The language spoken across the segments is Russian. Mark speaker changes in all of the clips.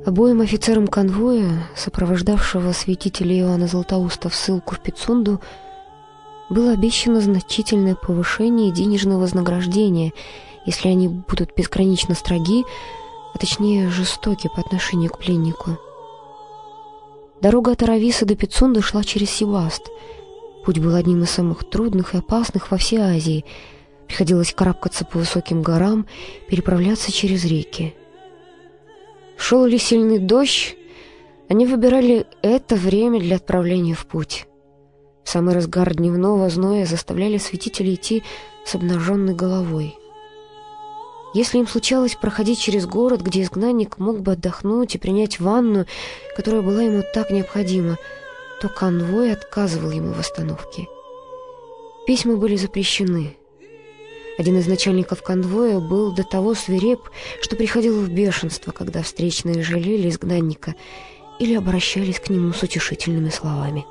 Speaker 1: Обоим офицерам конвоя, сопровождавшего святителя Иоанна Златоуста в ссылку в Пицунду, было обещано значительное повышение денежного вознаграждения, если они будут безгранично строги, а точнее жестоки по отношению к пленнику. Дорога от Арависа до Пицунды шла через Севаст. Путь был одним из самых трудных и опасных во всей Азии. Приходилось карабкаться по высоким горам, переправляться через реки. Шел ли сильный дождь, они выбирали это время для отправления в путь. В самый разгар дневного зноя заставляли святителей идти с обнаженной головой. Если им случалось проходить через город, где изгнанник мог бы отдохнуть и принять ванну, которая была ему так необходима, то конвой отказывал ему в остановке. Письма были запрещены. Один из начальников конвоя был до того свиреп, что приходил в бешенство, когда встречные жалели изгнанника или обращались к нему с утешительными словами.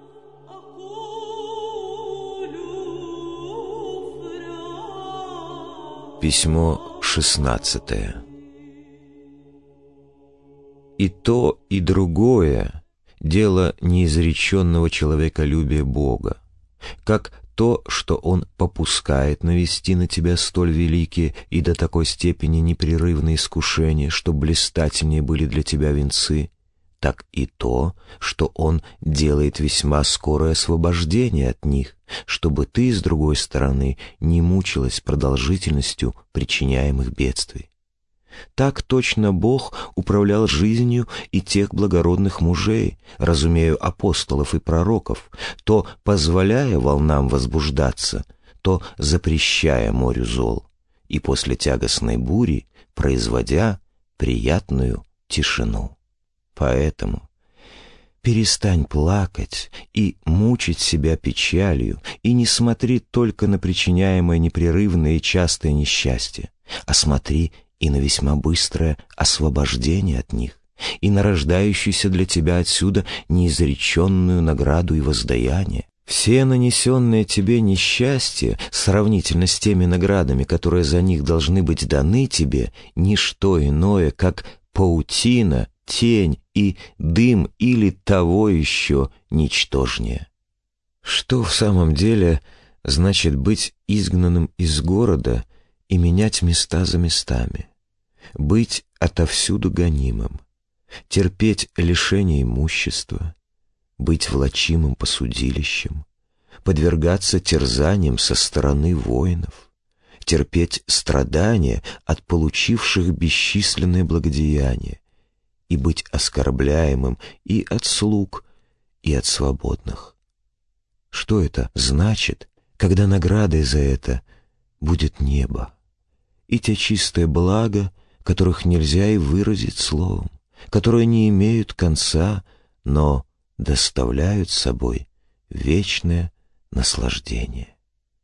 Speaker 2: Письмо 16. И то, и другое — дело неизреченного человеколюбия Бога, как то, что Он попускает навести на тебя столь великие и до такой степени непрерывные искушения, что блистательнее были для тебя венцы, так и то, что Он делает весьма скорое освобождение от них, чтобы ты, с другой стороны, не мучилась продолжительностью причиняемых бедствий. Так точно Бог управлял жизнью и тех благородных мужей, разумею, апостолов и пророков, то позволяя волнам возбуждаться, то запрещая морю зол, и после тягостной бури производя приятную тишину. Поэтому перестань плакать и мучить себя печалью, и не смотри только на причиняемое непрерывное и частое несчастье, а смотри и на весьма быстрое освобождение от них, и на рождающуюся для тебя отсюда неизреченную награду и воздаяние. Все нанесенные тебе несчастья, сравнительно с теми наградами, которые за них должны быть даны тебе, ничто иное, как паутина, тень и дым или того еще ничтожнее. Что в самом деле значит быть изгнанным из города и менять места за местами? Быть отовсюду гонимым, терпеть лишение имущества, быть влачимым по судилищам, подвергаться терзаниям со стороны воинов, терпеть страдания от получивших бесчисленные благодеяния и быть оскорбляемым и от слуг, и от свободных. Что это значит, когда наградой за это будет небо и те чистые блага, которых нельзя и выразить словом, которые не имеют конца, но доставляют с собой вечное наслаждение?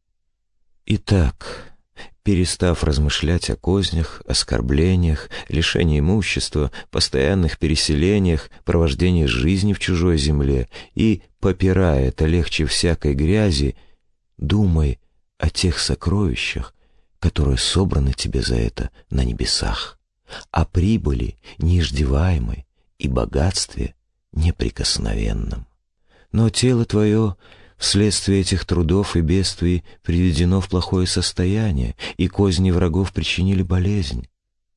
Speaker 2: Итак, перестав размышлять о кознях, оскорблениях, лишении имущества, постоянных переселениях, провождении жизни в чужой земле и, попирая это легче всякой грязи, думай о тех сокровищах, которые собраны тебе за это на небесах, о прибыли неиждеваемой и богатстве неприкосновенном. Но тело твое вследствие этих трудов и бедствий приведено в плохое состояние, и козни врагов причинили болезнь.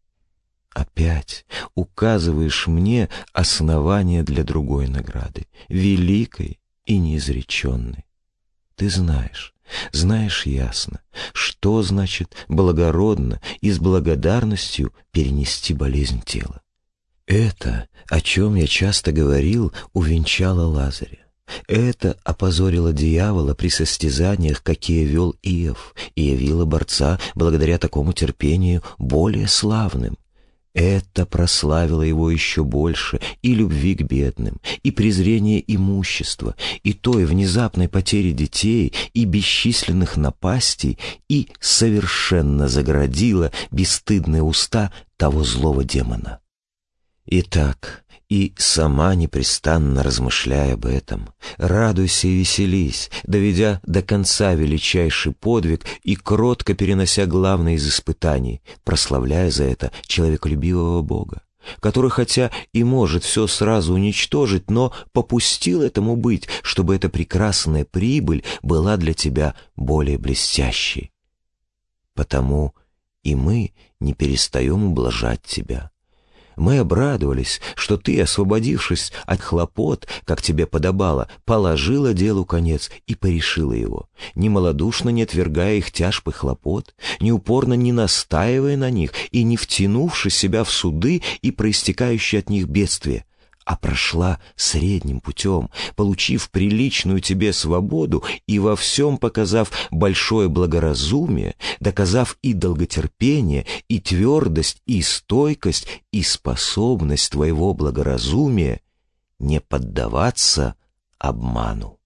Speaker 2: Опять указываешь мне основание для другой награды, великой и неизреченной. Ты знаешь ясно, что значит благородно и с благодарностью перенести болезнь тела. Это, о чем я часто говорил, увенчало Лазаря. Это опозорило дьявола при состязаниях, какие вел Иов, и явило борца благодаря такому терпению более славным. Это прославило его еще больше и любви к бедным, и презрение имущества, и той внезапной потери детей, и бесчисленных напастей, и совершенно заградило бесстыдные уста того злого демона. Итак, и сама непрестанно размышляя об этом, радуйся и веселись, доведя до конца величайший подвиг и кротко перенося главное из испытаний, прославляя за это человеколюбивого Бога, который хотя и может все сразу уничтожить, но попустил этому быть, чтобы эта прекрасная прибыль была для тебя более блестящей. Потому и мы не перестаем ублажать тебя. Мы обрадовались, что ты, освободившись от хлопот, как тебе подобало, положила делу конец и порешила его, ни малодушно не отвергая их тяжб и хлопот, ни упорно не настаивая на них и не втянувши себя в суды и проистекающие от них бедствия, а прошла средним путем, получив приличную тебе свободу и во всем показав большое благоразумие, доказав и долготерпение, и твердость, и стойкость, и способность твоего благоразумия не поддаваться обману.